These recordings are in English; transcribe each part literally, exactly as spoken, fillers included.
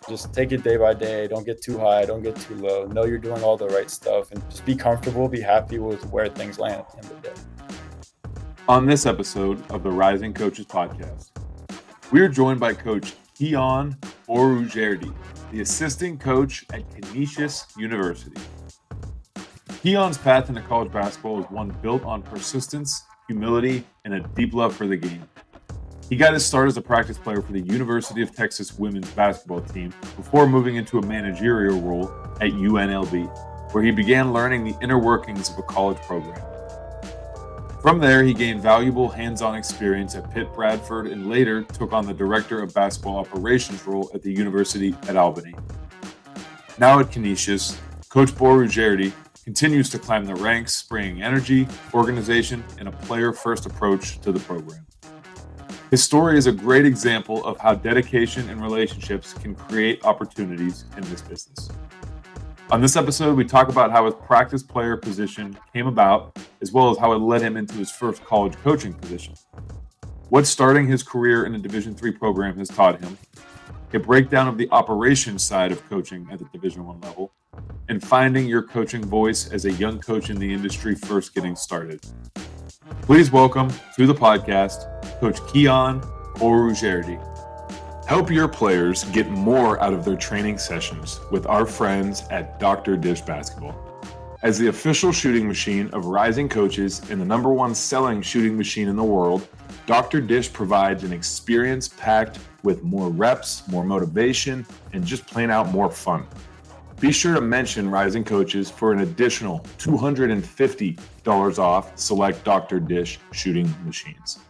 Just take it day by day. Don't get too high. Don't get too low. Know you're doing all the right stuff and just be comfortable, be happy with where things land at the end of the day. On this episode of the Rising Coaches Podcast, we are joined by Coach Kiyan Boroujerdi, the assistant coach at Canisius University. Kiyan's path into college basketball is one built on persistence, humility, and a deep love for the game. He got his start as a practice player for the University of Texas women's basketball team before moving into a managerial role at U N L V, where he began learning the inner workings of a college program. From there, he gained valuable hands-on experience at Pitt Bradford and later took on the Director of Basketball Operations role at the University at Albany. Now at Canisius, Coach Boroujerdi continues to climb the ranks, bringing energy, organization, and a player-first approach to the program. His story is a great example of how dedication and relationships can create opportunities in this business. On this episode, we talk about how his practice player position came about, as well as how it led him into his first college coaching position, what starting his career in a Division three program has taught him, a breakdown of the operations side of coaching at the Division one level, and finding your coaching voice as a young coach in the industry first getting started. Please welcome to the podcast, Coach Kiyan Boroujerdi. Help your players get more out of their training sessions with our friends at Doctor Dish Basketball. As the official shooting machine of Rising Coaches and the number one selling shooting machine in the world, Doctor Dish provides an experience packed with more reps, more motivation, and just plain out more fun. Be sure to mention Rising Coaches for an additional two hundred fifty dollars off select Doctor Dish shooting machines.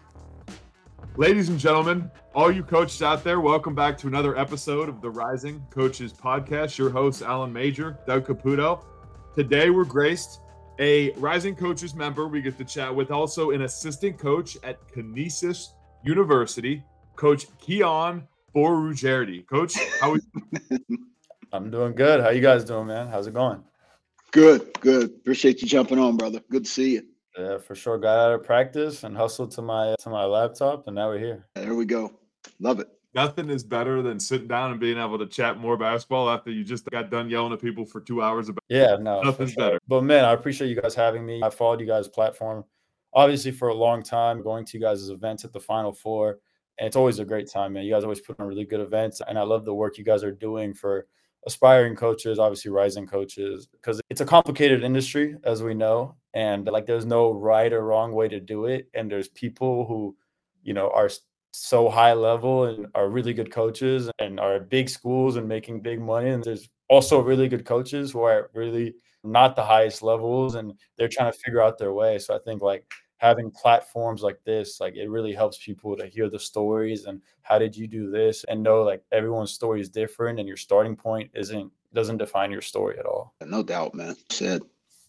Ladies and gentlemen, all you coaches out there, welcome back to another episode of the Rising Coaches Podcast. Your host, Alan Major, Doug Caputo. Today, we're graced a Rising Coaches member we get to chat with, also an assistant coach at Canisius University, Coach Kiyan Boroujerdi. Coach, how are you? I'm doing good. How you guys doing, man? How's it going? Good, good. Appreciate you jumping on, brother. Good to see you. Yeah, for sure. Got out of practice and hustled to my to my laptop, and now we're here. There we go. Love it. Nothing is better than sitting down and being able to chat more basketball after you just got done yelling at people for two hours about. Yeah, no, nothing's sure. better. But man, I appreciate you guys having me. I followed you guys' platform, obviously for a long time, going to you guys' events at the Final Four, and it's always a great time, man. You guys always put on really good events, and I love the work you guys are doing for aspiring coaches, obviously rising coaches, because it's a complicated industry, as we know, and like there's no right or wrong way to do it. And there's people who, you know, are so high level and are really good coaches and are at big schools and making big money. And there's also really good coaches who are really not the highest levels and they're trying to figure out their way. So I think like having platforms like this, like it really helps people to hear the stories and how did you do this and know like everyone's story is different and your starting point isn't doesn't define your story at all. No doubt, man. Said.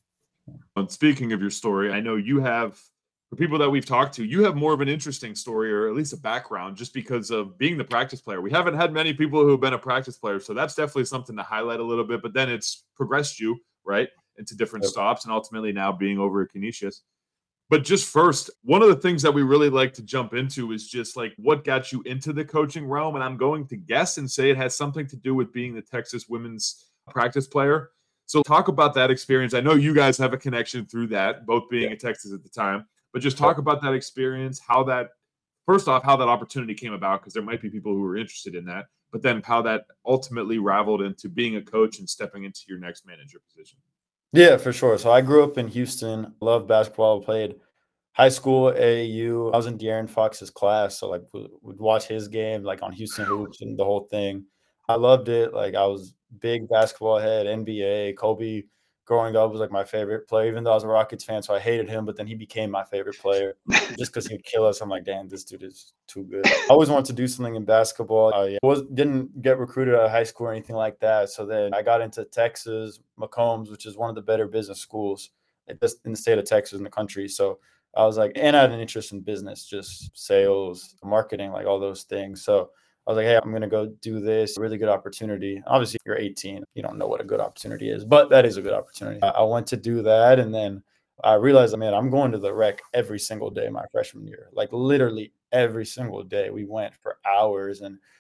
And speaking of your story, I know you have, for people that we've talked to, you have more of an interesting story or at least a background just because of being the practice player. We haven't had many people who have been a practice player, so that's definitely something to highlight a little bit, but then it's progressed you, right, into different yep. stops and ultimately now being over at Canisius. But just first, one of the things that we really like to jump into is just like what got you into the coaching realm. And I'm going to guess and say it has something to do with being the Texas women's practice player. So talk about that experience. I know you guys have a connection through that, both being yeah. at Texas at the time, but just talk about that experience, how that, first off, how that opportunity came about, because there might be people who are interested in that, but then how that ultimately raveled into being a coach and stepping into your next manager position. Yeah, for sure. So I grew up in Houston, loved basketball, played high school, A A U. I was in De'Aaron Fox's class, so like would watch his game like on Houston Hoops and the whole thing. I loved it. Like I was big basketball head, N B A. Kobe growing up was like my favorite player, even though I was a Rockets fan, so I hated him, but then he became my favorite player just because he would kill us. I'm like, damn, this dude is too good. I always wanted to do something in basketball. I was, didn't get recruited out of high school or anything like that. So then I got into Texas, McCombs, which is one of the better business schools in the state of Texas in the country. So I was like, and I had an interest in business, just sales, marketing, like all those things. So I was like, hey, I'm going to go do this. Really good opportunity. Obviously, you're eighteen. You don't know what a good opportunity is, but that is a good opportunity. I went to do that. And then I realized, man, I'm going to the rec every single day my freshman year, like literally every single day. We went for hours and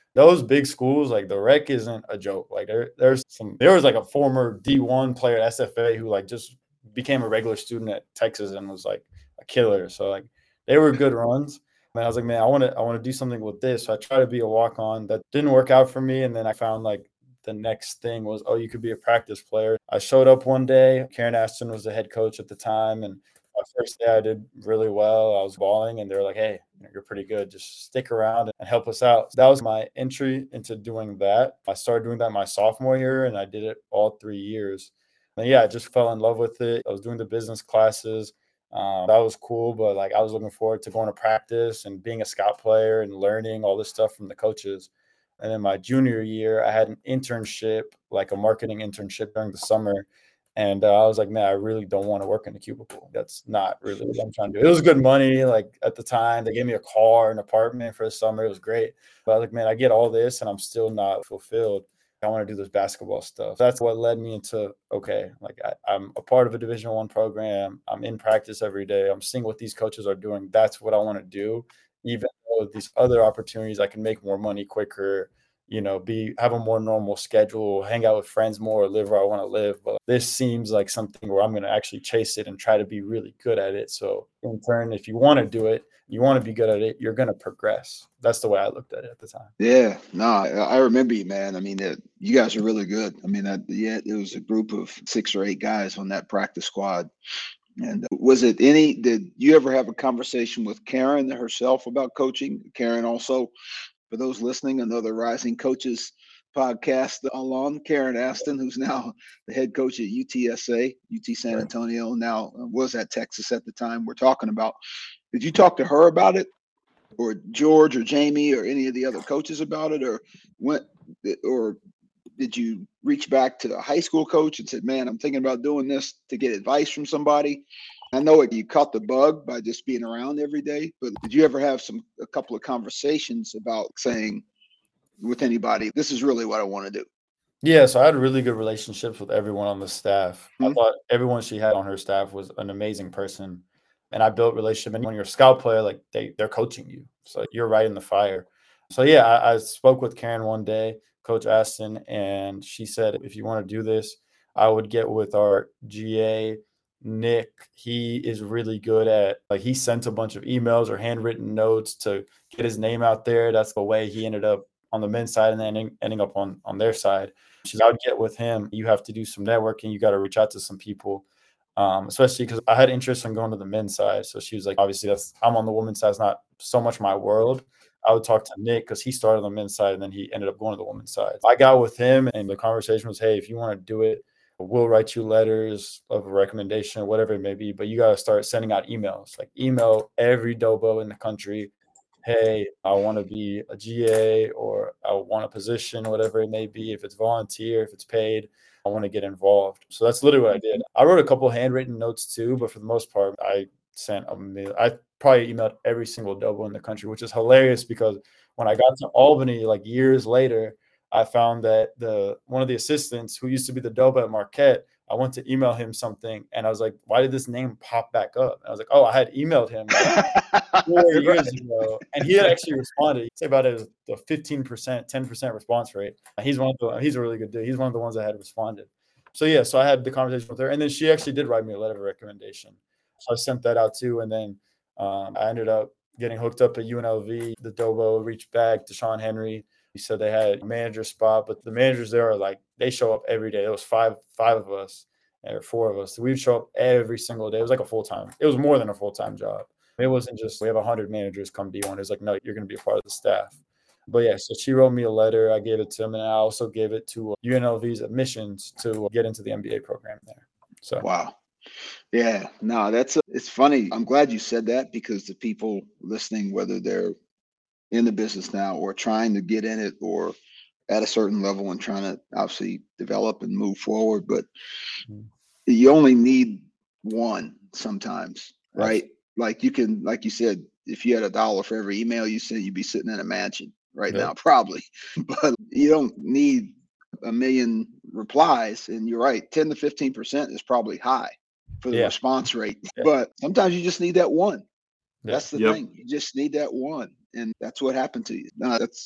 those big schools, like the rec isn't a joke. Like there, there's some, there was like a former D one player at S F A who like just became a regular student at Texas and was like a killer. So like they were good runs. And I was like, man, I want to, I want to do something with this. So I tried to be a walk on. That didn't work out for me. And then I found like the next thing was, oh, you could be a practice player. I showed up one day. Karen Aston was the head coach at the time. And my first day I did really well. I was balling and they were like, hey, you're pretty good. Just stick around and help us out. So that was my entry into doing that. I started doing that my sophomore year and I did it all three years. And yeah, I just fell in love with it. I was doing the business classes. Um, that was cool, but like I was looking forward to going to practice and being a scout player and learning all this stuff from the coaches. And then my junior year, I had an internship, like a marketing internship during the summer. And uh, I was like, man, I really don't want to work in a cubicle. That's not really what I'm trying to do. It was good money. Like at the time, they gave me a car, an apartment for the summer. It was great. But I was like, man, I get all this and I'm still not fulfilled. I want to do this basketball stuff. That's what led me into, okay, like I, I'm a part of a Division One program. I'm in practice every day. I'm seeing what these coaches are doing. That's what I want to do. Even though these other opportunities, I can make more money quicker, you know, be have a more normal schedule, hang out with friends more, live where I want to live. But this seems like something where I'm going to actually chase it and try to be really good at it. So in turn, if you want to do it, you want to be good at it, you're going to progress. That's the way I looked at it at the time. Yeah, no, I, I remember you, man. I mean, uh, you guys are really good. I mean, uh, yeah, it was a group of six or eight guys on that practice squad. And uh, was it any, did you ever have a conversation with Karen herself about coaching? Karen also, for those listening, another Rising Coaches podcast alum, Karen Aston, who's now the head coach at U T S A, U T San Antonio, now was at Texas at the time we're talking about. Did you talk to her about it, or George or Jamie or any of the other coaches about it, or went, or did you reach back to the high school coach and said, man, I'm thinking about doing this, to get advice from somebody? I know you caught the bug by just being around every day, but did you ever have some a couple of conversations about saying with anybody, this is really what I want to do? Yeah, so I had really good relationships with everyone on the staff. Mm-hmm. I thought everyone she had on her staff was an amazing person. And I built relationship. And when you're a scout player, like they, they're coaching you. So you're right in the fire. So yeah, I, I spoke with Karen one day, Coach Aston, and she said, if you want to do this, I would get with our G A, Nick. He is really good at, like, he sent a bunch of emails or handwritten notes to get his name out there. That's the way he ended up on the men's side and then ending, ending up on, on their side. She's, I would get with him. You have to do some networking. You got to reach out to some people. Um, especially because I had interest in going to the men's side. So she was like, obviously that's, I'm on the women's side. It's not so much my world. I would talk to Nick because he started on the men's side and then he ended up going to the women's side. I got with him and the conversation was, hey, if you want to do it, we'll write you letters of recommendation, whatever it may be, but you got to start sending out emails, like email every Dobo in the country. Hey, I want to be a G A or I want a position, whatever it may be. If it's volunteer, if it's paid, I want to get involved. So that's literally what I did. I wrote a couple of handwritten notes too, but for the most part, I sent a mail. I probably emailed every single Dobo in the country, which is hilarious because when I got to Albany, like years later, I found that the one of the assistants who used to be the Dobo at Marquette, I went to email him something and I was like, why did this name pop back up? And I was like, oh, I had emailed him like four years right. ago. And he had actually responded. He'd say about it as the fifteen percent, ten percent response rate. He's one of the, he's a really good dude. He's one of the ones that had responded. So yeah, so I had the conversation with her. And then she actually did write me a letter of recommendation. So I sent that out too. And then um, I ended up getting hooked up at U N L V. The Dobo reached back to Sean Henry. He said they had a manager spot, but the managers there are like, they show up every day. It was five, five of us or four of us. So we'd show up every single day. It was like a full-time. It was more than a full-time job. It wasn't just, we have a hundred managers come be one. It was like, no, you're going to be a part of the staff. But yeah, so she wrote me a letter. I gave it to him. And I also gave it to U N L V's admissions to get into the N B A program there. So, wow. Yeah, no, that's, a, it's funny. I'm glad you said that because the people listening, whether they're in the business now or trying to get in it or at a certain level and trying to obviously develop and move forward, but mm-hmm. you only need one sometimes, right? Yes. Like you can, like you said, if you had a dollar for every email you sent, you'd be sitting in a mansion right yep. now, probably, but you don't need a million replies. And you're right, ten to fifteen percent is probably high for the yeah. response rate, yeah. but sometimes you just need that one. Yeah. That's the yep. thing. You just need that one. And that's what happened to you. No, that's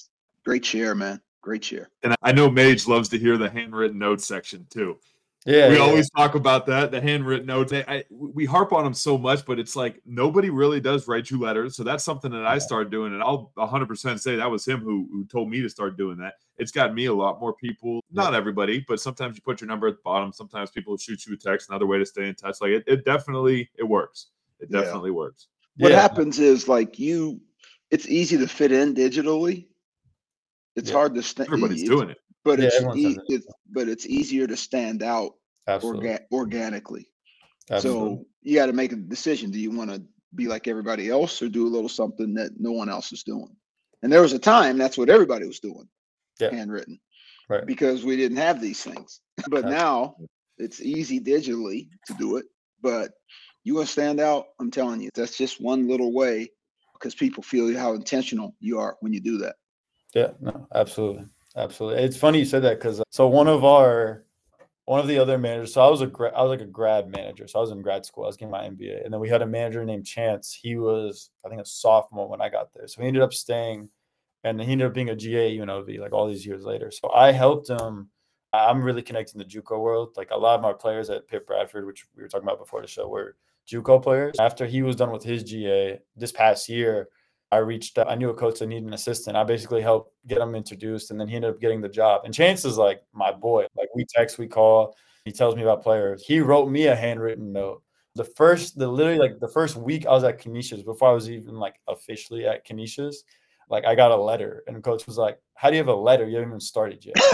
Great share, man. Great share. And I know Mage loves to hear the handwritten notes section too. Yeah, we yeah. always talk about that, the handwritten notes. I, I, we harp on them so much, but it's like nobody really does write you letters. So that's something that I started doing, and I'll one hundred percent say that was him who, who told me to start doing that. It's got me a lot more people, not yeah. everybody, but sometimes you put your number at the bottom. Sometimes people shoot you a text, another way to stay in touch. Like it, it definitely, it works. It definitely yeah. works. What yeah. happens is like you, it's easy to fit in digitally. It's yeah. hard to stand. Everybody's doing it. But yeah, it's, e- it's but it's easier to stand out orga- organically. Absolutely. So you got to make a decision. Do you want to be like everybody else or do a little something that no one else is doing? And there was a time that's what everybody was doing, yeah. handwritten, right? Because we didn't have these things. But Absolutely. Now it's easy digitally to do it. But you want to stand out? I'm telling you, that's just one little way because people feel how intentional you are when you do that. Yeah, no, absolutely. Absolutely. It's funny you said that because so one of our one of the other managers, so I was a gra- I was like a grad manager. So I was in grad school. I was getting my M B A. And then we had a manager named Chance. He was, I think, a sophomore when I got there. So he ended up staying and he ended up being a G A at U N L V like all these years later. So I helped him. I'm really connecting the JUCO world. Like a lot of my players at Pitt Bradford, which we were talking about before the show, were JUCO players. After he was done with his G A this past year, I reached out. I knew a coach that needed an assistant. I basically helped get him introduced, and then he ended up getting the job. And Chance is like my boy. Like we text, we call. He tells me about players. He wrote me a handwritten note. The first, the literally like the first week I was at Canisius, before I was even like officially at Canisius, like I got a letter, and coach was like, "How do you have a letter? You haven't even started yet."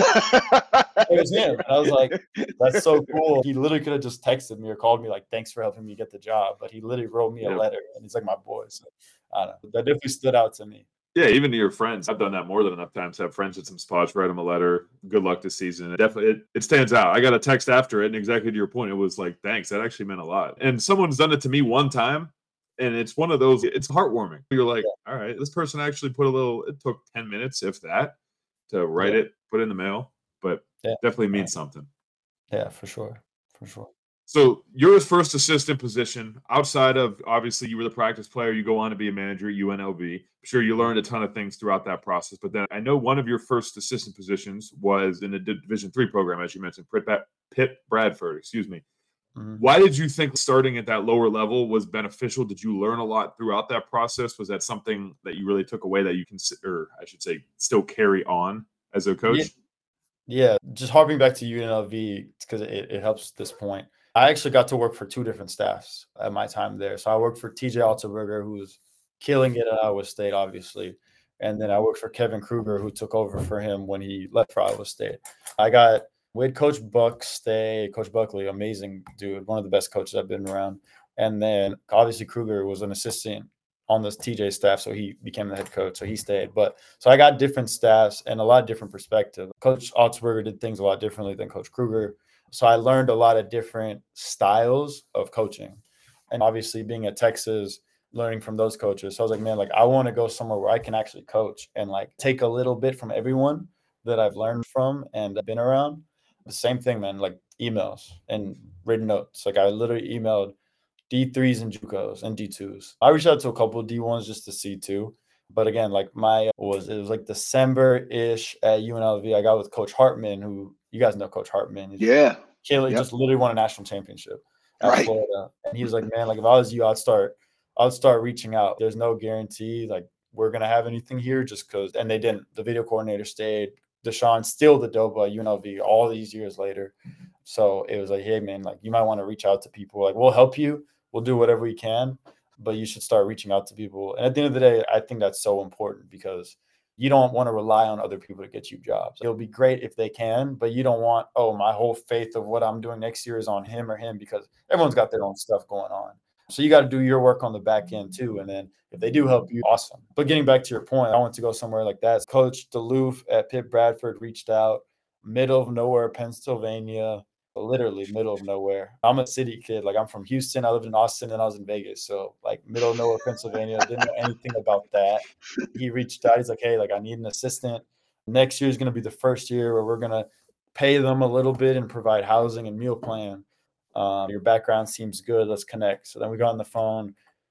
It was him. And I was like, "That's so cool." He literally could have just texted me or called me like, "Thanks for helping me get the job," but he literally wrote me a yep. letter, and he's like my boy. So I don't know. That definitely stood out to me. Yeah, even to your friends. I've done that more than enough times. Have friends at some spots, write them a letter. Good luck this season. It definitely, it, it stands out. I got a text after it, and exactly to your point, it was like, thanks. That actually meant a lot. And someone's done it to me one time, and it's one of those, it's heartwarming. You're like, yeah. all right, this person actually put a little, it took ten minutes, if that, to write yeah. it, put it in the mail, but yeah. definitely means yeah. something. Yeah, for sure. For sure. So you're his first assistant position. Outside of, obviously, you were the practice player. You go on to be a manager at U N L V. I'm sure you learned a ton of things throughout that process. But then I know one of your first assistant positions was in the Division three program, as you mentioned, Pitt Bradford, excuse me. Mm-hmm. Why did you think starting at that lower level was beneficial? Did you learn a lot throughout that process? Was that something that you really took away that you consider, I should say, still carry on as a coach? Yeah, yeah. Just harping back to U N L V because it, it helps this point. I actually got to work for two different staffs at my time there. So I worked for T J Altenberger, who was killing it at Iowa State, obviously. And then I worked for Kevin Kruger, who took over for him when he left for Iowa State. I got with Coach Buck stay, Coach Buckley, amazing dude, one of the best coaches I've been around. And then obviously Kruger was an assistant on this T J staff, so he became the head coach, so he stayed. But so I got different staffs and a lot of different perspective. Coach Altenberger did things a lot differently than Coach Kruger. So I learned a lot of different styles of coaching. And obviously being at Texas, learning from those coaches. So I was like, man, like I want to go somewhere where I can actually coach and like take a little bit from everyone that I've learned from and been around. The same thing, man, like emails and written notes. Like I literally emailed D threes and JUCOs and D twos. I reached out to a couple of D ones just to see too. But again, like my was it was like December-ish at U N L V. I got with Coach Hartman, who you guys know Coach Hartman. He's yeah. Kaylee yep. just literally won a national championship at right. Florida. And he was like, man, like if I was you, I'd start I'd start reaching out. There's no guarantee like we're gonna have anything here just because and they didn't. The video coordinator stayed. Deshaun still the Doba at U N L V all these years later. So it was like, hey man, like you might want to reach out to people. Like we'll help you. We'll do whatever we can. But you should start reaching out to people. And at the end of the day, I think that's so important because you don't want to rely on other people to get you jobs. It'll be great if they can, but you don't want, oh, my whole faith of what I'm doing next year is on him or him because everyone's got their own stuff going on. So you got to do your work on the back end too. And then if they do help you, awesome. But getting back to your point, I want to go somewhere like that. Coach DeLoof at Pitt Bradford reached out, middle of nowhere, Pennsylvania. Literally middle of nowhere. I'm a city kid. Like I'm from Houston. I lived in Austin and I was in Vegas. So like middle of nowhere, Pennsylvania. Didn't know anything about that. He reached out. He's like, hey, like I need an assistant. Next year is going to be the first year where we're going to pay them a little bit and provide housing and meal plan. Um, your background seems good. Let's connect. So then we got on the phone.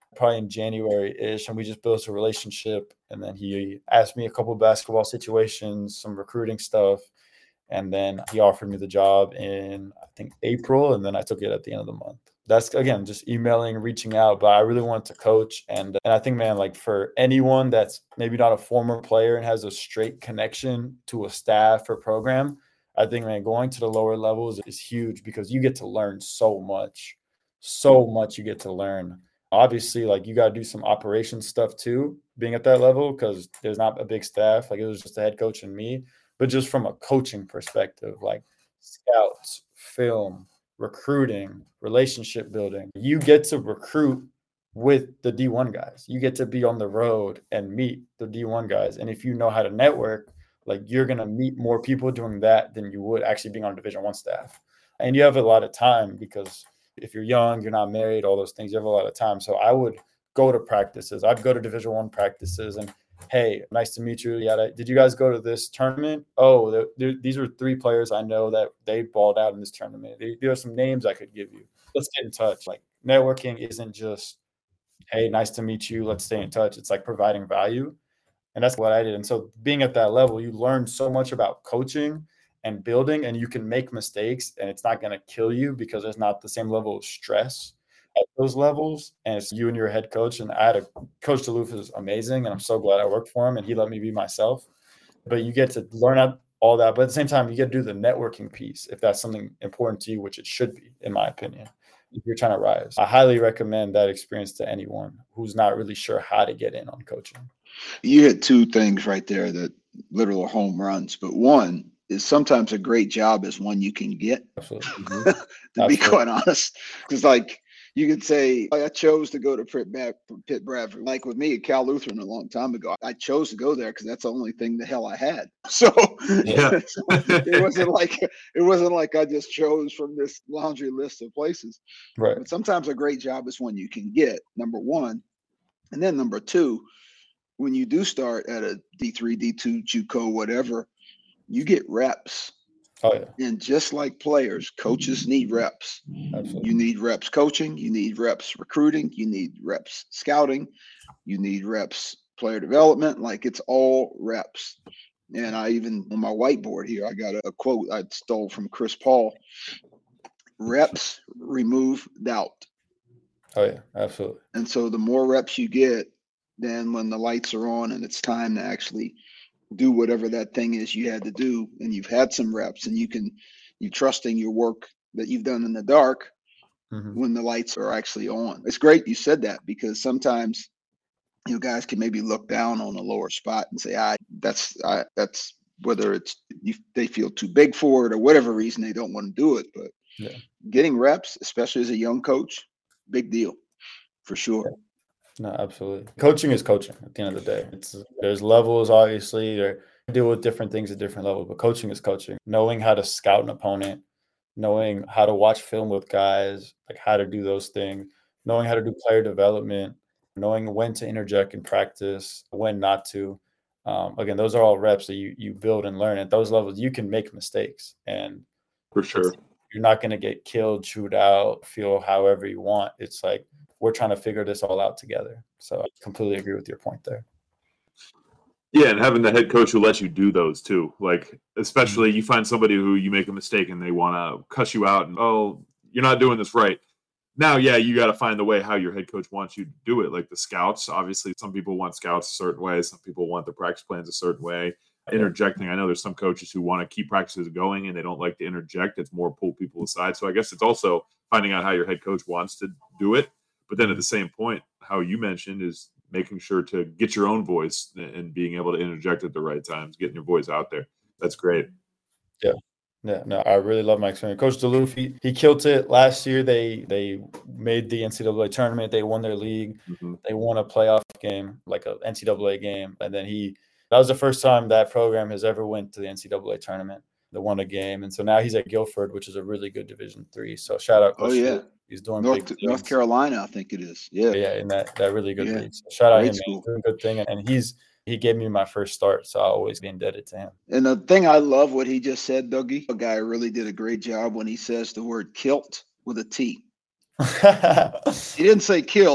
probably in January-ish, and we just built a relationship. And then he asked me a couple of basketball situations, some recruiting stuff. And then he offered me the job in, I think, April, and then I took it at the end of the month. That's, again, just emailing, reaching out, but I really want to coach. And, and I think, man, like for anyone that's maybe not a former player and has a straight connection to a staff or program, I think, man, going to the lower levels is huge because you get to learn so much, so much you get to learn. Obviously, like you got to do some operation stuff too, being at that level, because there's not a big staff. Like it was just the head coach and me. But just from a coaching perspective, like scouts, film, recruiting, relationship building, you get to recruit with the D one guys. You get to be on the road and meet the D one guys. And if you know how to network, like you're going to meet more people doing that than you would actually being on Division One staff. And you have a lot of time because if you're young, you're not married, all those things, you have a lot of time. So I would go to practices. I'd go to Division One practices and, hey, nice to meet you. Yeah, did you guys go to this tournament? Oh, they're, they're, these are three players I know that they balled out in this tournament. There are some names I could give you. Let's get in touch. Like networking isn't just, hey, nice to meet you. Let's stay in touch. It's like providing value. And that's what I did. And so being at that level, you learn so much about coaching and building, and you can make mistakes and it's not going to kill you because there's not the same level of stress at those levels, and it's you and your head coach. And I had a coach, DeLuff is amazing, and I'm so glad I worked for him and he let me be myself. But you get to learn out all that, but at the same time, you get to do the networking piece if that's something important to you, which it should be, in my opinion, if you're trying to rise. I highly recommend that experience to anyone who's not really sure how to get in on coaching. You hit two things right there that literal home runs, but one is sometimes a great job is one you can get. Absolutely. to Absolutely. be quite honest, because like you could say, I chose to go to Pitt, Pitt Bradford. Like with me at Cal Lutheran a long time ago, I chose to go there because that's the only thing the hell I had. So Yeah. it wasn't like it wasn't like I just chose from this laundry list of places. Right. But sometimes a great job is one you can get, number one. And then number two, when you do start at a D three, D two, JUCO, whatever, you get reps. Oh, yeah. And just like players, coaches need reps. Absolutely. You need reps coaching. You need reps recruiting. You need reps scouting. You need reps player development. Like it's all reps. And I even on my whiteboard here, I got a, a quote I stole from Chris Paul. Reps remove doubt. Oh, yeah, absolutely. And so the more reps you get, then when the lights are on and it's time to actually do whatever that thing is you had to do, and you've had some reps and you can, you trusting your work that you've done in the dark Mm-hmm. when the lights are actually on. It's great you said that, because sometimes, you know, guys can maybe look down on a lower spot and say, I, that's, I, that's whether it's, you, they feel too big for it or whatever reason they don't want to do it. But Yeah. getting reps, especially as a young coach, big deal for sure. Yeah. No, absolutely. Coaching is coaching at the end of the day. It's there's levels, obviously. They deal with different things at different levels, but coaching is coaching. Knowing how to scout an opponent, knowing how to watch film with guys, like how to do those things, knowing how to do player development, knowing when to interject in practice, when not to. Um, again, those are all reps that you you build and learn. At those levels, you can make mistakes, and For sure. you're not going to get killed, chewed out, feel however you want. It's like, we're trying to figure this all out together. So I completely agree with your point there. Yeah, and having the head coach who lets you do those too. Like, especially you find somebody who you make a mistake and they want to cuss you out and, oh, you're not doing this right. Now, yeah, you got to find the way how your head coach wants you to do it. Like the scouts, obviously, some people want scouts a certain way. Some people want the practice plans a certain way. Interjecting, I know there's some coaches who want to keep practices going and they don't like to interject. It's more pull people aside. So I guess it's also finding out how your head coach wants to do it. But then at the same point, how you mentioned is making sure to get your own voice and being able to interject at the right times, getting your voice out there. That's great. Yeah. Yeah, no, I really love my experience. Coach DeLuff, he, he killed it last year. They they made the N C double A tournament. They won their league. Mm-hmm. They won a playoff game, like an N C double A game. And then he that was the first time that program has ever went to the N C double A tournament. They won a game. And so now he's at Guilford, which is a really good Division three. So shout out Coach Oh, yeah. DeLuff. He's doing North, big things. North Carolina, I think it is. Yeah. Yeah, in that, that really good Yeah. league. So shout out Great him, man. school. He's doing a good thing. And he's he gave me my first start, so I'll always be indebted to him. And the thing I love what he just said, Dougie, a guy really did a great job when he says the word kilt with a T. He didn't say killed it.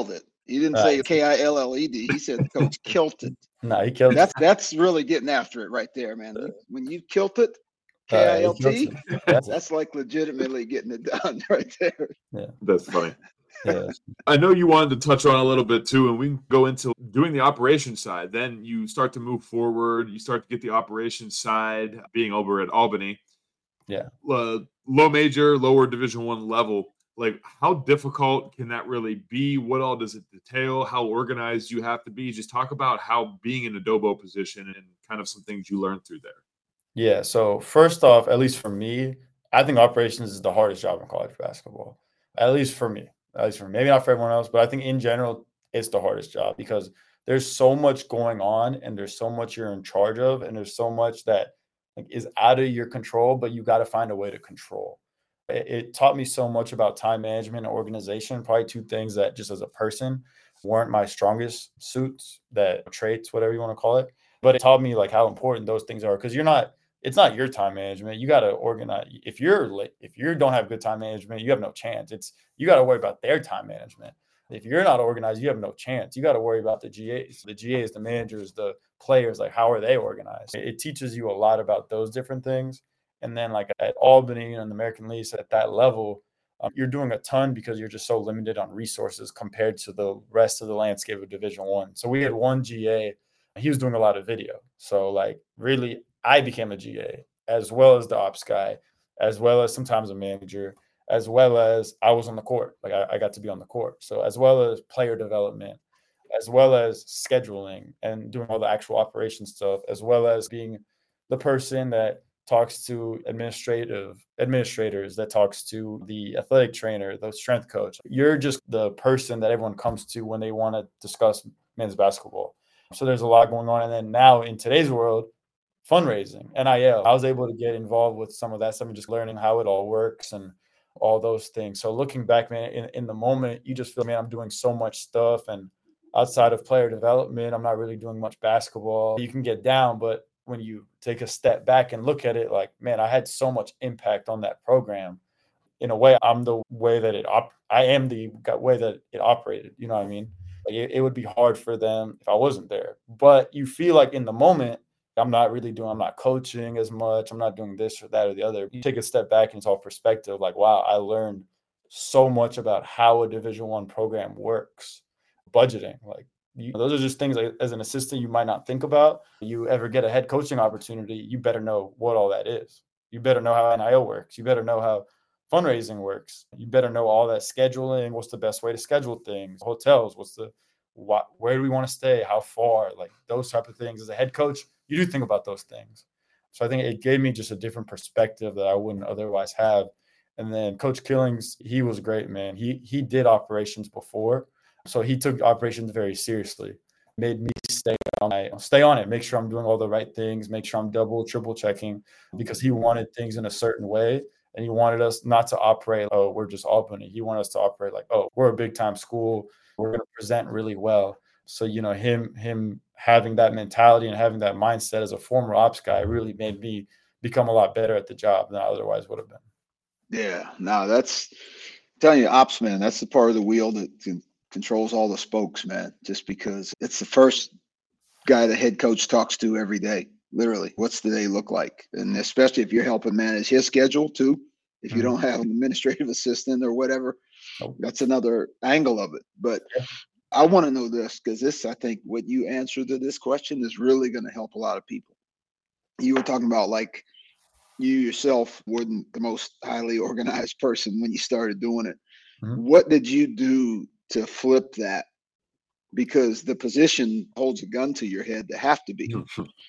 He didn't Uh, say K I L L E D. He said Coach kilted. No, he killed That's it. that's really getting after it right there, man. You, when you kilt it, K Uh, I he L killed T, it. That's, that's like legitimately getting it done right there. That's funny. yeah. I know you wanted to touch on a little bit too, and we can go into doing the operations side. Then you start to move forward. You start to get the operations side being over at Albany. Yeah. Uh, low major, lower Division One level. Like, how difficult can that really be? What all does it detail? How organized you have to be? Just talk about how being in a Dobo position and kind of some things you learned through there. Yeah. So first off, at least for me, I think operations is the hardest job in college basketball. At least for me. At least for me. Maybe not for everyone else, but I think in general, it's the hardest job because there's so much going on and there's so much you're in charge of, and there's so much that like is out of your control, but you got to find a way to control. It, it taught me so much about time management and organization. Probably two things that just as a person weren't my strongest suits, that traits, whatever you want to call it. But it taught me like how important those things are because you're not. It's not your time management. You got to organize. If you're late, if you don't have good time management, you have no chance. It's you got to worry about their time management. If you're not organized, you have no chance. You got to worry about the G As, the G As, the managers, the players. Like how are they organized? It, it teaches you a lot about those different things. And then like at Albany and the American League at that level, um, you're doing a ton because you're just so limited on resources compared to the rest of the landscape of Division One. So we had one G A. He was doing a lot of video. So like really, I became a G A as well as the ops guy, as well as sometimes a manager, as well as I was on the court. Like I, I got to be on the court. So as well as player development, as well as scheduling and doing all the actual operation stuff, as well as being the person that talks to administrative administrators, that talks to the athletic trainer, the strength coach. You're just the person that everyone comes to when they want to discuss men's basketball. So there's a lot going on. And then now in today's world, fundraising, N I L, I was able to get involved with some of that stuff and just learning how it all works and all those things. So looking back, man, in, in the moment, you just feel, man, I'm doing so much stuff. And outside of player development, I'm not really doing much basketball. You can get down, but when you take a step back and look at it, like, man, I had so much impact on that program. In a way, I'm the way that it op- I am the way that it operated. You know what I mean? Like it, it would be hard for them if I wasn't there. But you feel like in the moment, I'm not really doing, I'm not coaching as much. I'm not doing this or that or the other. You take a step back and it's all perspective. Like, wow, I learned so much about how a Division One program works. Budgeting, like you, those are just things like, as an assistant you might not think about. You ever get a head coaching opportunity, you better know what all that is. You better know how N I L works. You better know how fundraising works. You better know all that scheduling. What's the best way to schedule things? Hotels. What's the what? Where do we want to stay? How far? Like those type of things. As a head coach, you do think about those things. So I think it gave me just a different perspective that I wouldn't otherwise have. And then Coach Killings, he was great, man. He he did operations before, so he took operations very seriously. Made me stay on my, stay on it, make sure I'm doing all the right things, make sure I'm double, triple checking, because he wanted things in a certain way. And he wanted us not to operate, oh, we're just Albany. He wanted us to operate like, oh, we're a big time school. We're going to present really well. So, you know, him him having that mentality and having that mindset as a former ops guy really made me become a lot better at the job than I otherwise would have been. Yeah, no, that's I'm telling you, ops, man, that's the part of the wheel that can, controls all the spokes, man, just because it's the first guy the head coach talks to every day. Literally, what's the day look like? And especially if you're helping manage his schedule too. If you Mhm. don't have an administrative assistant or whatever, Nope. that's another angle of it. But Yeah. I want to know this because this, I think, what you answer to this question is really going to help a lot of people. You were talking about like you yourself weren't the most highly organized person when you started doing it. Mhm. What did you do to flip that? Because the position holds a gun to your head to have to be,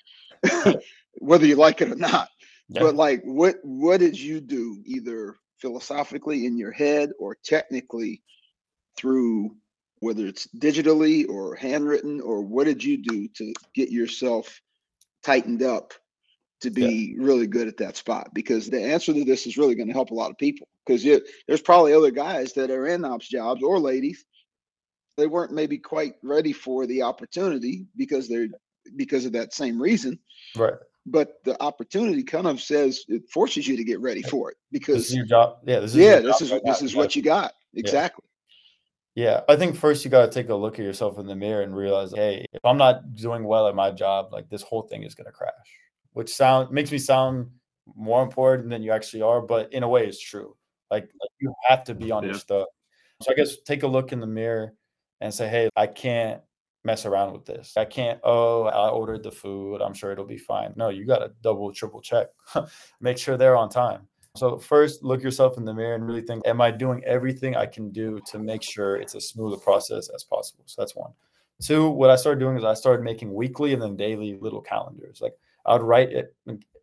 whether you like it or not. Yeah. But like, what what did you do, either philosophically in your head or technically through, whether it's digitally or handwritten, or what did you do to get yourself tightened up to be really good at that spot? Because the answer to this is really going to help a lot of people. Because there's probably other guys that are in ops jobs, or ladies, they weren't maybe quite ready for the opportunity because they're because of that same reason. Right. But the opportunity kind of says it forces you to get ready for it, This because is your job. Yeah. This is yeah, your this job is right this now. is You what gotta- you got. Exactly. Yeah, I think first you got to take a look at yourself in the mirror and realize, hey, if I'm not doing well at my job, like this whole thing is going to crash, which sound makes me sound more important than you actually are, but in a way it's true. Like, like you have to be on your Yeah. stuff. So I guess take a look in the mirror and say, hey, I can't mess around with this. I can't, oh, I ordered the food. I'm sure it'll be fine. No, you got to double, triple check. Make sure they're on time. So first, look yourself in the mirror and really think, am I doing everything I can do to make sure it's as smooth a process as possible? So that's one. Two, what I started doing is I started making weekly and then daily little calendars. Like I would write it.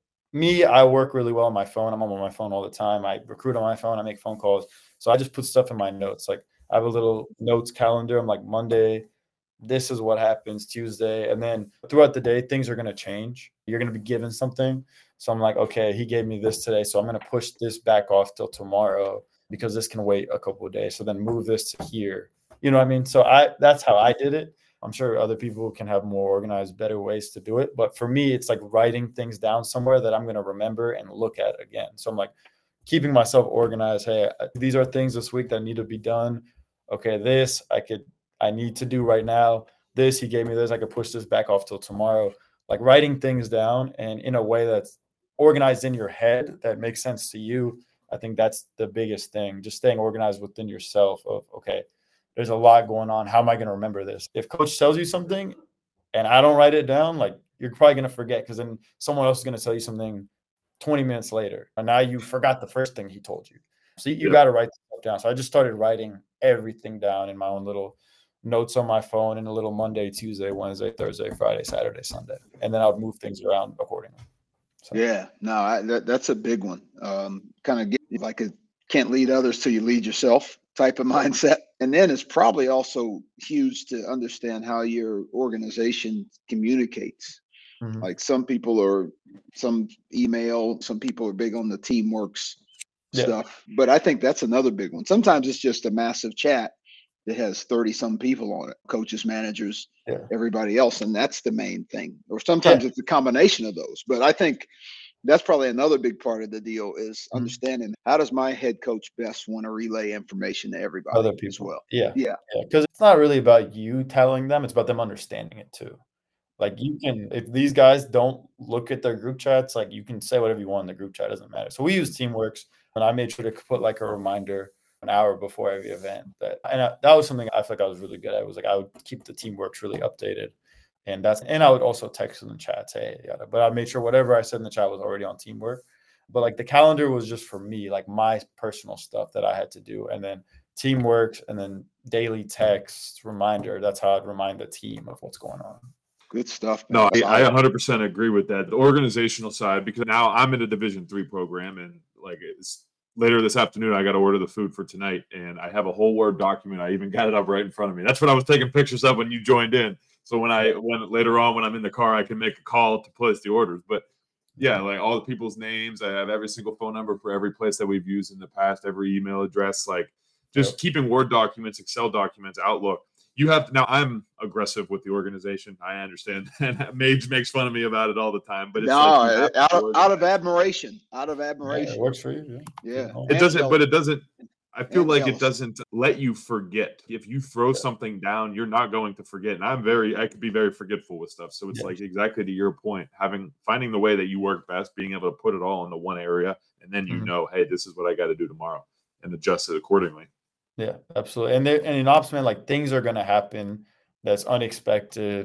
Me, I work really well on my phone. I'm on my phone all the time. I recruit on my phone. I make phone calls. So I just put stuff in my notes. Like I have a little notes calendar. I'm like Monday, this is what happens Tuesday. And then throughout the day, things are going to change. You're going to be given something. So I'm like, okay, he gave me this today. So I'm going to push this back off till tomorrow because this can wait a couple of days. So then move this to here. You know what I mean? So I that's how I did it. I'm sure other people can have more organized, better ways to do it. But for me, it's like writing things down somewhere that I'm going to remember and look at again. So I'm like keeping myself organized. Hey, these are things this week that need to be done. Okay, this I could I need to do right now. This, he gave me this. I could push this back off till tomorrow. Like writing things down and in a way that's organized in your head that makes sense to you. I think that's the biggest thing. Just staying organized within yourself of, okay, there's a lot going on. How am I going to remember this? If coach tells you something and I don't write it down, like you're probably going to forget because then someone else is going to tell you something twenty minutes later. And now you forgot the first thing he told you. So you, you Yeah. got to write stuff down. So I just started writing everything down in my own little notes on my phone in a little Monday, Tuesday, Wednesday, Thursday, Friday, Saturday, Sunday. And then I would move things around accordingly. So. Yeah, no, I, that, that's a big one. Um, kind of get like a can't lead others till you lead yourself type of mindset. And then it's probably also huge to understand how your organization communicates. Mm-hmm. Like some people are some email, some people are big on the teamworks yeah. stuff. But I think that's another big one. Sometimes it's just a massive chat that has thirty some people on it, coaches, managers, yeah. everybody else. And that's the main thing. Or sometimes yeah. it's a combination of those. But I think that's probably another big part of the deal is mm-hmm. understanding how does my head coach best want to relay information to everybody other people as well. Yeah. Yeah. Because yeah. it's not really about you telling them, it's about them understanding it too. Like you can, if these guys don't look at their group chats, like you can say whatever you want in the group chat, doesn't matter. So we use Teamworks and I made sure to put like a reminder an hour before every event. That and I, that was something I feel like I was really good at. It was like I would keep the Teamworks really updated, and that's and I would also text in the chat, hey, yada. But I made sure whatever I said in the chat was already on Teamwork. But like the calendar was just for me, like my personal stuff that I had to do, and then Teamworks, and then daily text reminder. That's how I'd remind the team of what's going on. Good stuff, man. No, I, I one hundred percent agree with that. The organizational side, because now I'm in a Division three program, and like it's. Later this afternoon, I got to order the food for tonight, and I have a whole Word document. I even got it up right in front of me. That's what I was taking pictures of when you joined in. So when I when later on when I'm in the car, I can make a call to place the orders. But yeah, like all the people's names, I have every single phone number for every place that we've used in the past, every email address. Like just yep. keeping Word documents, Excel documents, Outlook. You have now. I'm aggressive with the organization. I understand, and Mage makes fun of me about it all the time. But it's no, like out of, out of admiration, out of admiration. Yeah, it works for you. Yeah, yeah. it doesn't. But it doesn't. I feel like it doesn't let you forget. If you throw yeah. something down, you're not going to forget. And I'm very. I could be very forgetful with stuff. So it's yeah. like exactly to your point, having finding the way that you work best, being able to put it all into one area, and then you mm-hmm. know, hey, this is what I got to do tomorrow, and adjust it accordingly. Yeah, absolutely. And there, and in ops, man, like things are going to happen that's unexpected.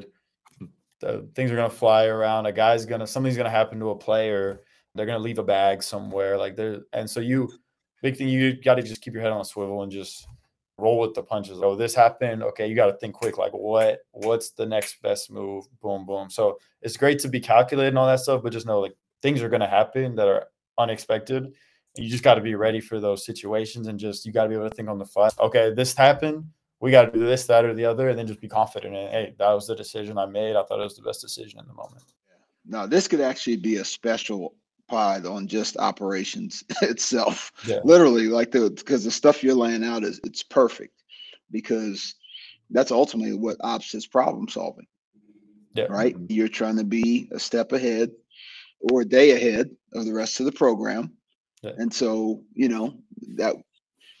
The, things are going to fly around. A guy's going to, something's going to happen to a player. They're going to leave a bag somewhere. Like there, and so you, big thing, you got to just keep your head on a swivel and just roll with the punches. Oh, this happened. Okay, you got to think quick. Like what, what's the next best move? Boom, boom. So it's great to be calculated and all that stuff, but just know like things are going to happen that are unexpected. You just got to be ready for those situations and just you got to be able to think on the fly. Okay, this happened. We got to do this, that, or the other, and then just be confident in it. Hey, that was the decision I made. I thought it was the best decision in the moment. No, this could actually be a special pod on just operations itself. Yeah. Literally, like the because the stuff you're laying out is it's perfect because that's ultimately what ops is problem solving. Yeah. Right? Mm-hmm. You're trying to be a step ahead or a day ahead of the rest of the program. Yeah. And so, you know, that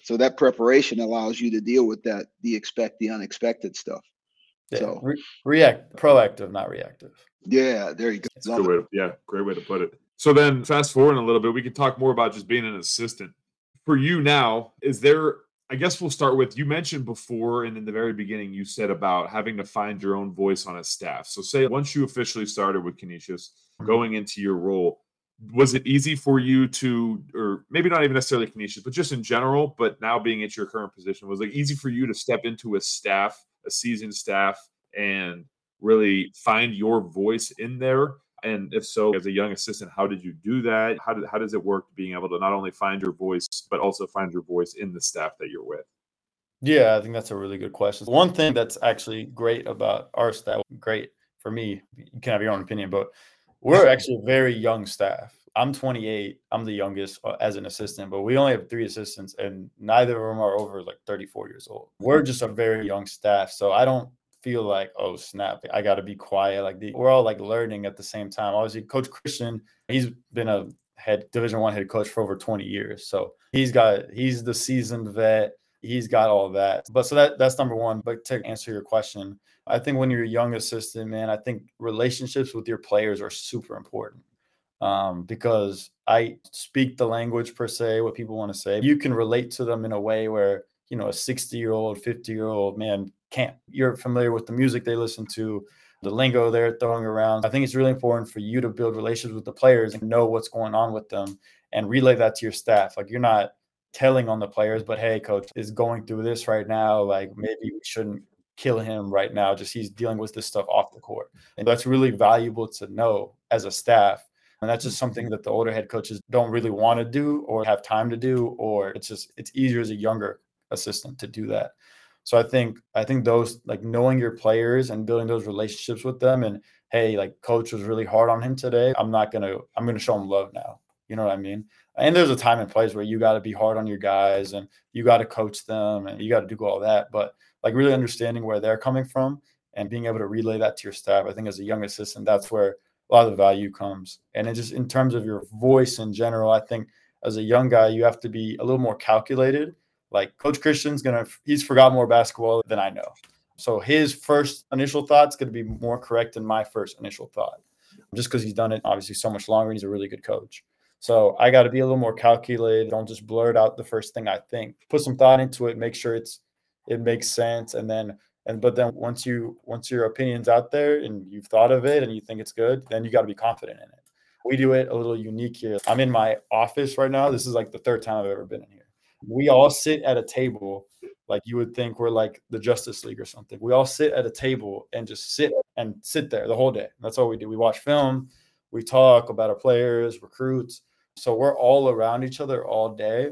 So that preparation allows you to deal with that, the expect the unexpected stuff. Yeah, So re- react, proactive, not reactive. yeah, there you go. That's a good way to, yeah, great way to put it. So then fast forward a little bit, we can talk more about just being an assistant. For you now, is there, I guess we'll start with, you mentioned before and in the very beginning, you said about having to find your own voice on a staff. So say once you officially started with Canisius, going into your role, was it easy for you to, or maybe not even necessarily Canisius, but just in general, but now being at your current position, was it easy for you to step into a staff, a seasoned staff, and really find your voice in there? And if so, as a young assistant, how did you do that? How did how does it work being able to not only find your voice, but also find your voice in the staff that you're with? Yeah, I think that's a really good question. One thing that's actually great about our staff, great for me, you can have your own opinion, but we're actually a very young staff. I'm twenty-eight. I'm the youngest uh, as an assistant, but we only have three assistants, and neither of them are over like thirty-four years old. We're just a very young staff, so I don't feel like, oh snap, I got to be quiet. Like the, we're all like learning at the same time. Obviously, Coach Christian, he's been a head Division One head coach for over twenty years, so he's got he's the seasoned vet. He's got all that. But so that that's number one. But to answer your question, I think when you're a young assistant, man, I think relationships with your players are super important. Um, because I speak the language per se, what people want to say. You can relate to them in a way where, you know, a sixty year old, fifty year old man can't. You're familiar with the music they listen to, the lingo they're throwing around. I think it's really important for you to build relationships with the players and know what's going on with them and relay that to your staff. Like you're not telling on the players, but hey, coach is going through this right now. Like maybe we shouldn't kill him right now. Just he's dealing with this stuff off the court. And that's really valuable to know as a staff. And that's just something that the older head coaches don't really want to do or have time to do, or it's just, it's easier as a younger assistant to do that. So I think, I think those, like knowing your players and building those relationships with them and, hey, like coach was really hard on him today. I'm not going to, I'm going to show him love now. You know what I mean? And there's a time and place where you got to be hard on your guys and you got to coach them and you got to do all that. But like really understanding where they're coming from and being able to relay that to your staff, I think as a young assistant, that's where a lot of the value comes. And it just in terms of your voice in general, I think as a young guy, you have to be a little more calculated. Like Coach Christian's going to, he's forgot more basketball than I know. So his first initial thought's going to be more correct than my first initial thought, just because he's done it obviously so much longer and he's a really good coach. So I got to be a little more calculated. Don't just blurt out the first thing I think. Put some thought into it, make sure it's, it makes sense. And then, and, but then once you, once your opinion's out there and you've thought of it and you think it's good, then you got to be confident in it. We do it a little unique here. I'm in my office right now. This is like the third time I've ever been in here. We all sit at a table. Like you would think we're like the Justice League or something. We all sit at a table and just sit and sit there the whole day. That's all we do. We watch film. We talk about our players, recruits. So we're all around each other all day.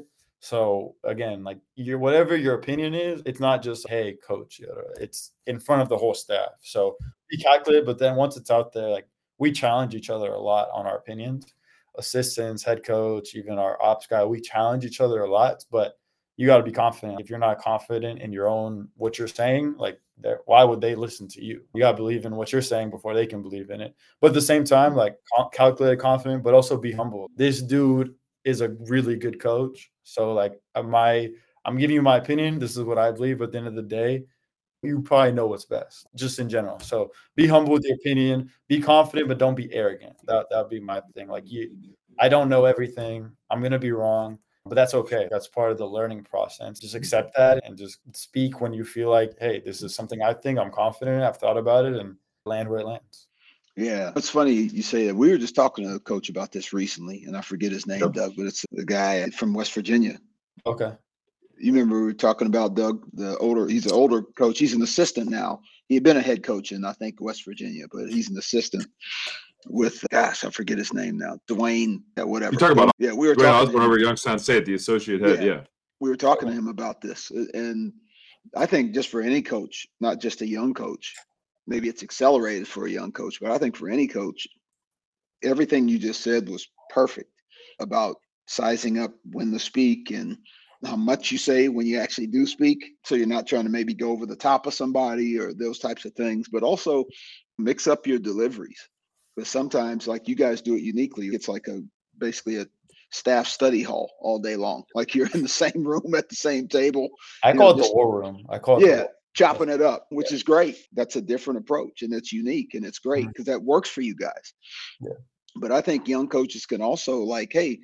So again, like your whatever your opinion is, it's not just, hey, coach, it's in front of the whole staff. So be calculated, but then once it's out there, like we challenge each other a lot on our opinions. Assistants, head coach, even our ops guy, we challenge each other a lot, but you got to be confident. If you're not confident in your own, what you're saying, like why would they listen to you? You got to believe in what you're saying before they can believe in it. But at the same time, like calculated, confident, but also be humble. This dude is a really good coach. So like my, I'm giving you my opinion. This is what I believe. But at the end of the day, you probably know what's best, just in general. So be humble with your opinion, be confident, but don't be arrogant. That that'd be my thing. Like you, I don't know everything. I'm gonna be wrong, but that's okay. That's part of the learning process. Just accept that and just speak when you feel like, hey, this is something I think I'm confident in. I've thought about it and land where it lands. Yeah, it's funny you say that. We were just talking to a coach about this recently, and I forget his name, yep. Doug, but it's the guy from West Virginia. Okay. You remember we were talking about Doug, the older, he's an older coach. He's an assistant now. He had been a head coach in, I think, West Virginia, but he's an assistant with, gosh, I forget his name now. Dwayne, whatever. You talking about, yeah, we were Dwayne talking. Whenever Youngstown State, the associate head, yeah. yeah. We were talking to him about this. And I think just for any coach, not just a young coach, maybe it's accelerated for a young coach, but I think for any coach, everything you just said was perfect about sizing up when to speak and how much you say when you actually do speak. So you're not trying to maybe go over the top of somebody or those types of things, but also mix up your deliveries. But sometimes, like you guys do it uniquely, it's like a basically a staff study hall all day long. Like you're in the same room at the same table. I you call know, it just, the war room. I call it the yeah, war. chopping it up, which is great. That's a different approach, and it's unique, and it's great Mhm. because that works for you guys. Yeah. But I think young coaches can also, like, hey,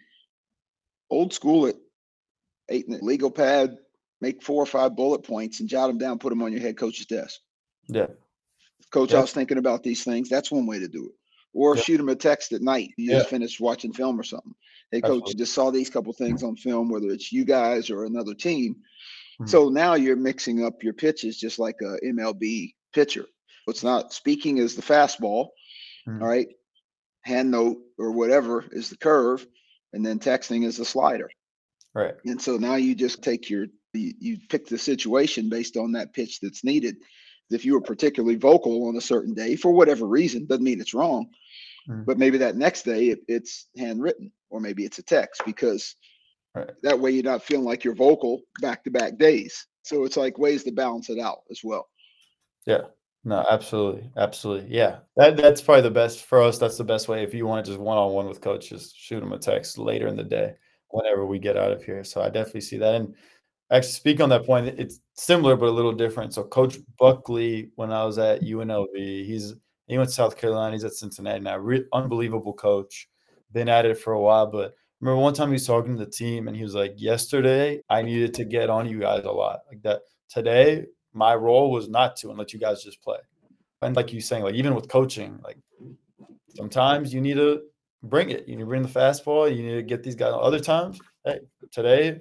old school it, eight in the legal pad, make four or five bullet points and jot them down, put them on your head coach's desk. Yeah. Coach, Yeah. I was thinking about these things. That's one way to do it. Or Yeah. shoot them a text at night. You Yeah. just finished watching film or something. Hey, coach, Absolutely. just saw these couple things on film, whether it's you guys or another team. Mhm. So now you're mixing up your pitches just like a M L B pitcher. It's not speaking as the fastball, Mhm. all right? Hand note or whatever is the curve, and then texting is the slider. Right. And so now you just take your, you, you pick the situation based on that pitch that's needed. If you were particularly vocal on a certain day for whatever reason, doesn't mean it's wrong, Mhm. but maybe that next day it, it's handwritten or maybe it's a text, because Right. that way you're not feeling like you're vocal back to back days. So it's like ways to balance it out as well. Yeah. No, absolutely. Absolutely. Yeah. That that's probably the best for us. That's the best way. If you want to just one-on-one with coaches, shoot them a text later in the day, whenever we get out of here. So I definitely see that. And actually, speak on that point, it's similar but a little different. So Coach Buckley, when I was at U N L V, he's he went to South Carolina. He's at Cincinnati now. Re- unbelievable coach. Been at it for a while. But I remember one time he was talking to the team, and he was like, "Yesterday, I needed to get on you guys a lot. Like that. Today, my role was not to and let you guys just play." And like you saying, like even with coaching, like sometimes you need to bring it. You need to bring the fastball. You need to get these guys. Other times, hey, today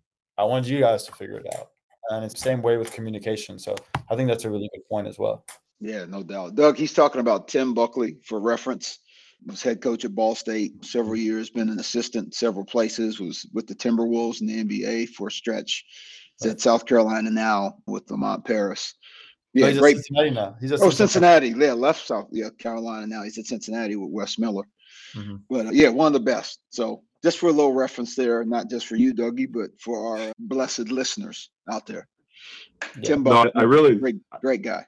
I wanted you guys to figure it out. And it's the same way with communication. So I think that's a really good point as well. Yeah, no doubt. Doug, he's talking about Tim Buckley for reference. Was head coach at Ball State several years, been an assistant several places, was with the Timberwolves in the N B A for a stretch. He's Right. at South Carolina now with Lamont Paris. No, Yeah, he's at great. Cincinnati now. He's at Oh, Cincinnati. Cincinnati. Yeah, left South yeah, Carolina now. He's at Cincinnati with Wes Miller. Mhm. But uh, yeah, one of the best. So just for a little reference there, not just for you, Dougie, but for our blessed listeners out there. Yeah. Tim No, I, Buckley, I really, great, great guy.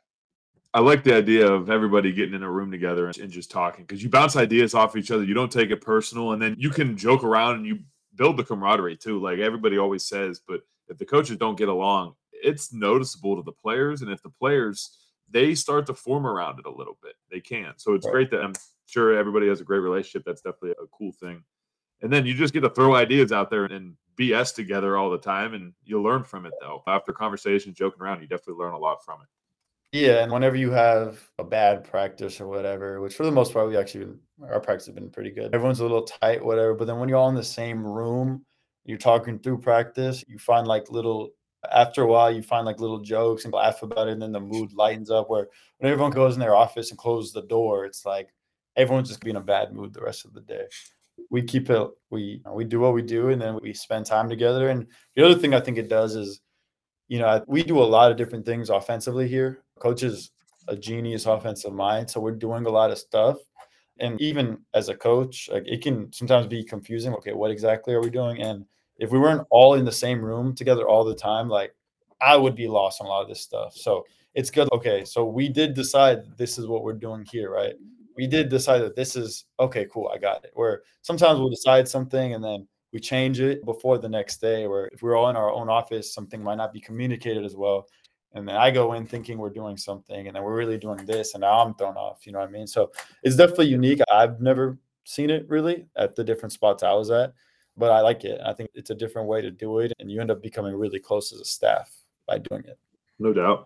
I like the idea of everybody getting in a room together and, and just talking, because you bounce ideas off each other. You don't take it personal, and then you can joke around and you build the camaraderie too. Like everybody always says, but if the coaches don't get along, it's noticeable to the players. And if the players, they start to form around it a little bit, they can. So it's Right. great that I'm sure everybody has a great relationship. That's definitely a cool thing. And then you just get to throw ideas out there and B S together all the time, and you'll learn from it though. After conversations, joking around, you definitely learn a lot from it. Yeah, and whenever you have a bad practice or whatever, which for the most part, we actually our practice has been pretty good. Everyone's a little tight, whatever. But then when you're all in the same room, you're talking through practice, you find like little after a while, you find like little jokes and laugh about it, and then the mood lightens up where when everyone goes in their office and closes the door, it's like everyone's just being in a bad mood the rest of the day. We keep it, we we do what we do, and then we spend time together. And the other thing I think it does is, you know, we do a lot of different things offensively here. Coach is a genius offensive mind, so we're doing a lot of stuff. And even as a coach, like it can sometimes be confusing. Okay, what exactly are we doing? And if we weren't all in the same room together all the time, like I would be lost on a lot of this stuff. So it's good. Okay, so we did decide this is what we're doing here, right? We did decide that this is okay, cool, I got it. Where sometimes we'll decide something and then we change it before the next day, where if we're all in our own office, something might not be communicated as well. And then I go in thinking we're doing something, and then we're really doing this, and now I'm thrown off. You know what I mean? So it's definitely unique. I've never seen it really at the different spots I was at, but I like it. I think it's a different way to do it, and you end up becoming really close as a staff by doing it. No doubt.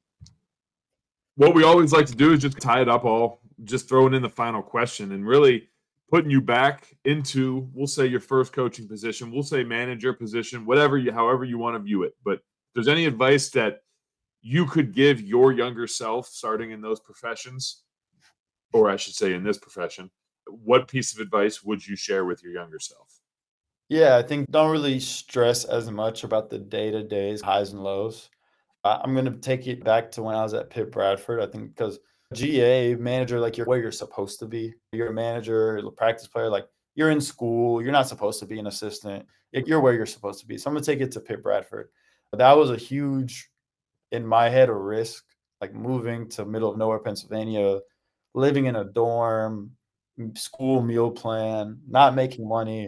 What we always like to do is just tie it up all, just throwing in the final question and really putting you back into, we'll say your first coaching position, we'll say manager position, whatever you, however you want to view it. But if there's any advice that you could give your younger self starting in those professions, or I should say in this profession, what piece of advice would you share with your younger self? Yeah, I think don't really stress as much about the day-to-days, highs and lows. I- I'm going to take it back to when I was at Pitt Bradford. I think because G A manager, like you're where you're supposed to be. You're a manager, a practice player, like you're in school. You're not supposed to be an assistant. Like, you're where you're supposed to be. So I'm going to take it to Pitt Bradford. That was a huge, in my head, a risk, like moving to middle of nowhere, Pennsylvania, living in a dorm, school meal plan, not making money.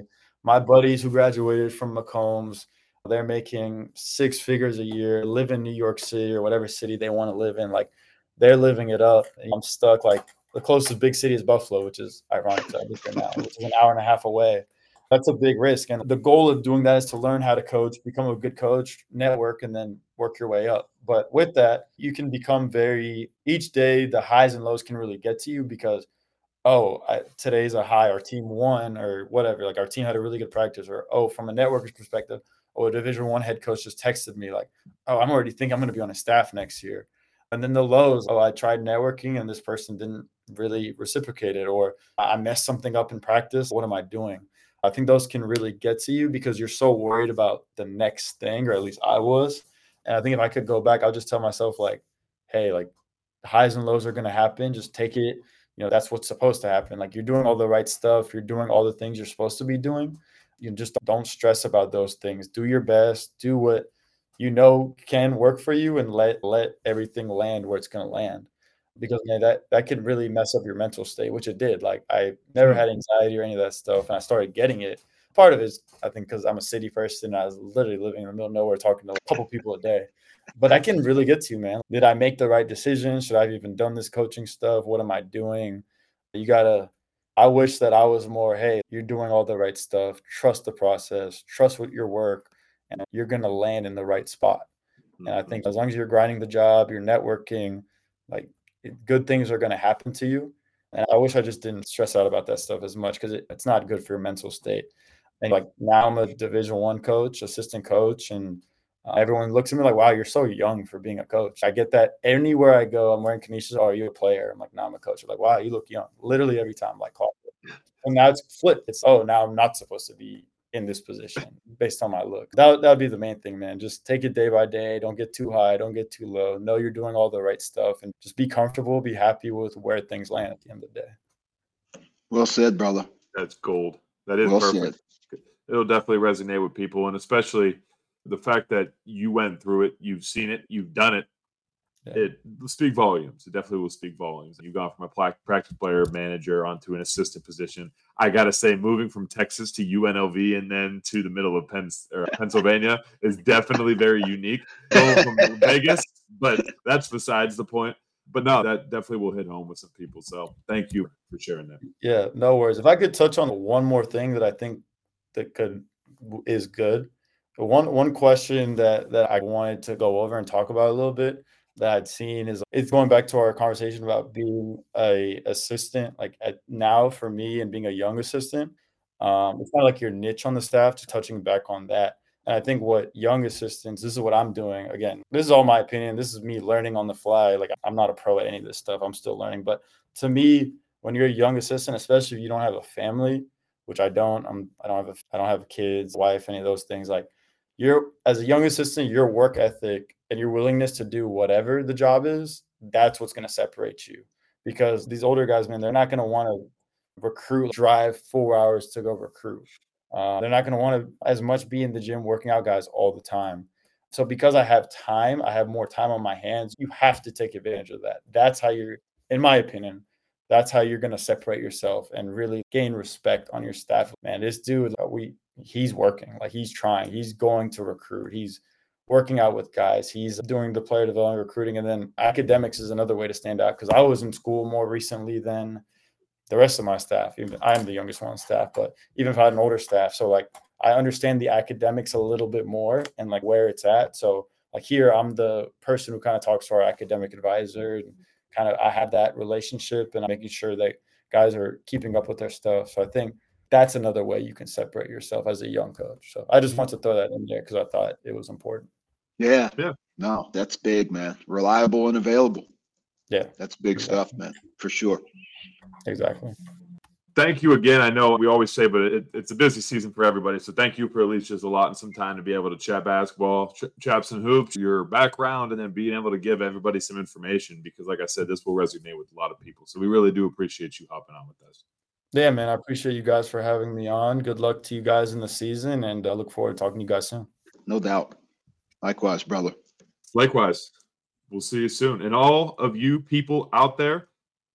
My buddies who graduated from Macombs, they're making six figures a year, live in New York City or whatever city they want to live in. Like, they're living it up. I'm stuck. Like, the closest big city is Buffalo, which is ironic. So I get there now, which is an hour and a half away. That's a big risk. And the goal of doing that is to learn how to coach, become a good coach, network, and then work your way up. But with that, you can become very, each day, the highs and lows can really get to you because, oh, I, today's a high, our team won or whatever. Like, our team had a really good practice, or, oh, from a networker's perspective, oh, a division one head coach just texted me like, oh, I'm already thinking I'm going to be on a staff next year. And then the lows, oh, I tried networking and this person didn't really reciprocate it, or I messed something up in practice. What am I doing? I think those can really get to you because you're so worried about the next thing, or at least I was. And I think if I could go back, I'll just tell myself like, hey, like, highs and lows are going to happen. Just take it. You know, that's what's supposed to happen. Like, you're doing all the right stuff. You're doing all the things you're supposed to be doing. You just don't stress about those things. Do your best. Do what you know can work for you, and let let everything land where it's going to land. Because, man, that that can really mess up your mental state, which it did. Like, I never had anxiety or any of that stuff, and I started getting it. Part of it is, I think, because I'm a city person. I was literally living in the middle of nowhere, talking to a couple people a day. But I can really get to you, man. Did I make the right decision? Should I have even done this coaching stuff? What am I doing? You gotta. I wish that I was more, hey, you're doing all the right stuff. Trust the process. Trust what your work, and you're gonna land in the right spot. And I think as long as you're grinding the job, you're networking, like, good things are going to happen to you. And I wish I just didn't stress out about that stuff as much, because it, it's not good for your mental state. And like, now I'm a division one coach, assistant coach, and uh, everyone looks at me like, wow, you're so young for being a coach. I get that anywhere I go. I'm wearing Canisius. Oh, are you a player? I'm like, no, I'm a coach. They're like, wow, you look young. Literally every time, like, call. And now it's flipped. It's, oh, now I'm not supposed to be in this position based on my look. That that would be the main thing, man. Just take it day by day. Don't get too high. Don't get too low. Know you're doing all the right stuff, and just be comfortable. Be happy with where things land at the end of the day. Well said, brother. That's gold. That is Well perfect. said. It'll definitely resonate with people, and especially the fact that you went through it, you've seen it, you've done it. Yeah. It will speak volumes. It definitely will speak volumes. You've gone from a pla- practice player manager onto an assistant position. I got to say, moving from Texas to U N L V and then to the middle of Penn, or Pennsylvania is definitely very unique. Going from Vegas, but that's besides the point. But no, that definitely will hit home with some people. So thank you for sharing that. Yeah, no worries. If I could touch on one more thing that I think that could is good. One one question that that I wanted to go over and talk about a little bit that I'd seen is, it's going back to our conversation about being a assistant. Like, at, now for me, and being a young assistant, um, it's not like your niche on the staff. Just touching back on that, and I think what young assistants, this is what I'm doing. Again, this is all my opinion. This is me learning on the fly. Like, I'm not a pro at any of this stuff. I'm still learning. But to me, when you're a young assistant, especially if you don't have a family, which I don't, I'm I don't have a, I don't have kids, wife, any of those things. Like, you're, as a young assistant, your work ethic and your willingness to do whatever the job is, that's what's going to separate you. Because these older guys, man, they're not going to want to recruit, drive four hours to go recruit. Uh, they're not going to want to as much be in the gym working out guys all the time. So because I have time, I have more time on my hands. You have to take advantage of that. That's how you're, in my opinion, that's how you're going to separate yourself and really gain respect on your staff. Man, this dude, we he's working, like, he's trying, he's going to recruit, he's working out with guys, he's doing the player development, recruiting. And then academics is another way to stand out, because I was in school more recently than the rest of my staff. Even I'm the youngest one on staff, but even if I had an older staff, so like, I understand the academics a little bit more and like where it's at. So like, here I'm the person who kind of talks to our academic advisor, and kind of I have that relationship, and I'm making sure that guys are keeping up with their stuff. So I think that's another way you can separate yourself as a young coach. So I just want to throw that in there because I thought it was important. Yeah. Yeah. No, that's big, man. Reliable and available. Yeah. That's big exactly. stuff, man, for sure. Exactly. Thank you again. I know we always say, but it, it's a busy season for everybody. So thank you for at least just allotting some time to be able to chat basketball, ch- chat some hoops, your background, and then being able to give everybody some information, because like I said, this will resonate with a lot of people. So we really do appreciate you hopping on with us. Yeah, man. I appreciate you guys for having me on. Good luck to you guys in the season, and I look forward to talking to you guys soon. No doubt. Likewise, brother. Likewise. We'll see you soon. And all of you people out there,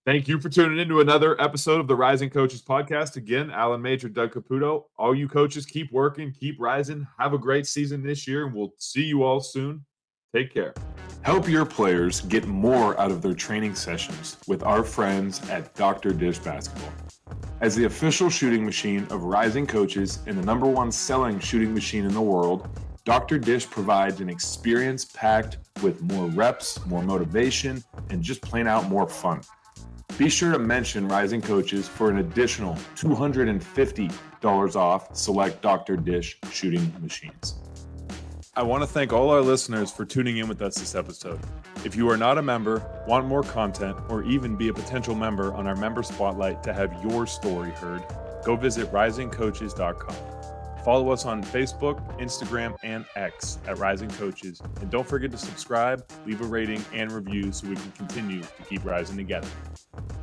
Thank you for tuning in to another episode of the Rising Coaches Podcast. Again, Alan Major, Doug Caputo. All you coaches, keep working, keep rising. Have a great season this year, and we'll see you all soon. Take care. Help your players get more out of their training sessions with our friends at Doctor Dish Basketball. As the official shooting machine of Rising Coaches and the number one selling shooting machine in the world, Doctor Dish provides an experience packed with more reps, more motivation, and just plain out more fun. Be sure to mention Rising Coaches for an additional two hundred fifty dollars off select Doctor Dish shooting machines. I want to thank all our listeners for tuning in with us this episode. If you are not a member, want more content, or even be a potential member on our member spotlight to have your story heard, go visit rising coaches dot com. Follow us on Facebook, Instagram, and X at Rising Coaches. And don't forget to subscribe, leave a rating, and review so we can continue to keep rising together.